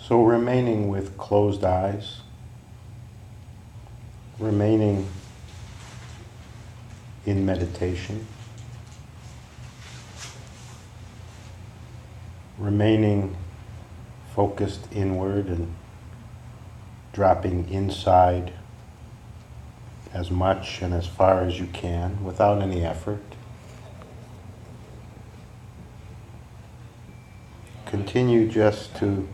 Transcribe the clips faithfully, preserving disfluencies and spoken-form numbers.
So remaining with closed eyes, remaining in meditation, remaining focused inward and dropping inside as much and as far as you can without any effort. Continue just to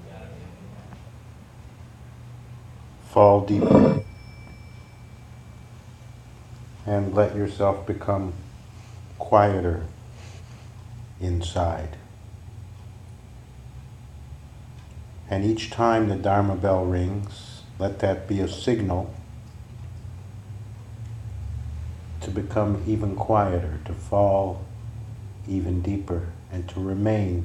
fall deeper and let yourself become quieter inside. And each time the Dharma bell rings, let that be a signal to become even quieter, to fall even deeper, and to remain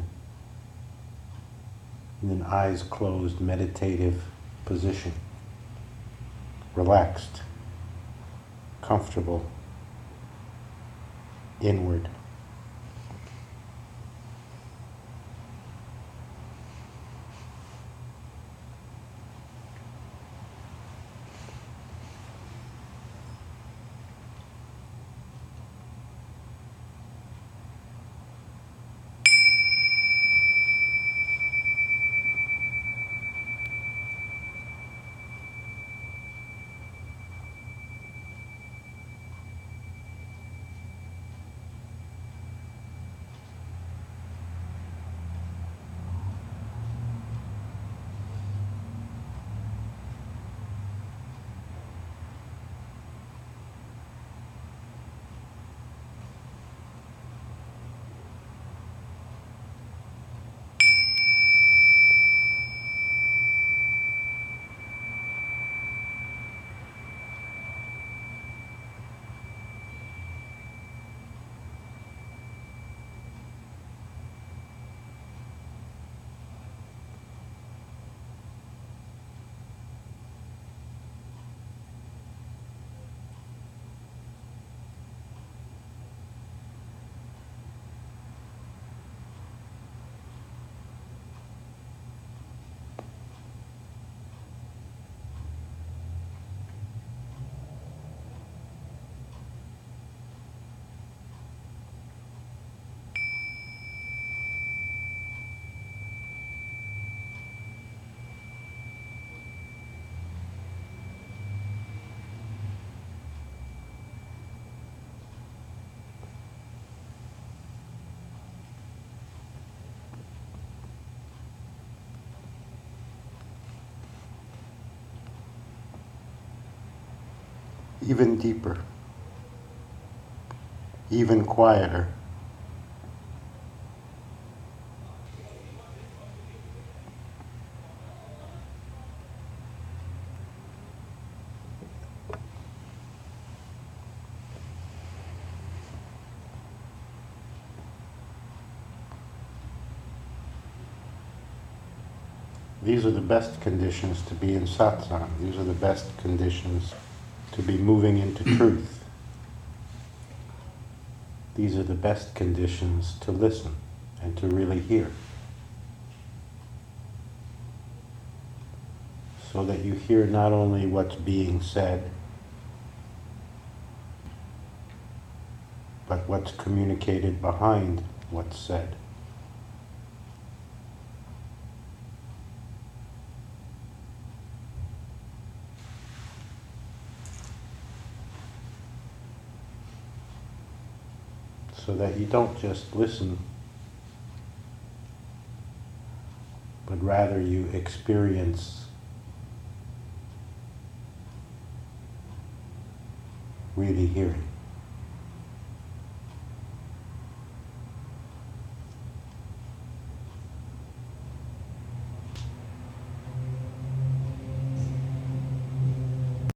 in an eyes closed meditative position, relaxed, comfortable, inward. Even deeper, even quieter. These are the best conditions to be in satsang. These are the best conditions to be moving into truth. These are the best conditions to listen and to really hear. So that you hear not only what's being said, but what's communicated behind what's said. So that you don't just listen, but rather you experience really hearing.